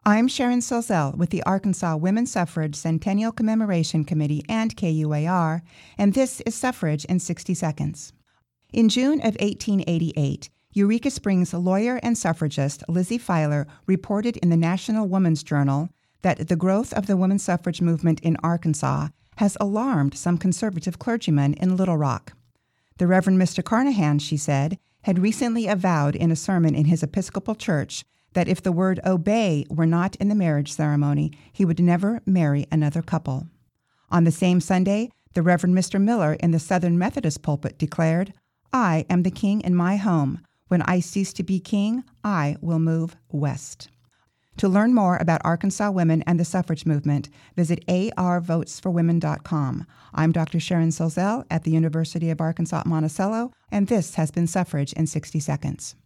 I'm Sharon Solzell with the Arkansas Women's Suffrage Centennial Commemoration Committee and KUAR, and this is Suffrage in 60 Seconds. In June of 1888, Eureka Springs lawyer and suffragist Lizzie Filer reported in the National Woman's Journal that the growth of the women's suffrage movement in Arkansas has alarmed some conservative clergymen in Little Rock. The Reverend Mr. Carnahan, she said, had recently avowed in a sermon in his Episcopal church that if the word obey were not in the marriage ceremony, he would never marry another couple. On the same Sunday, the Reverend Mr. Miller in the Southern Methodist pulpit declared, "I am the king in my home. When I cease to be king, I will move west." To learn more about Arkansas women and the suffrage movement, visit arvotesforwomen.com. I'm Dr. Sharon Solzell at the University of Arkansas at Monticello, and this has been Suffrage in 60 Seconds.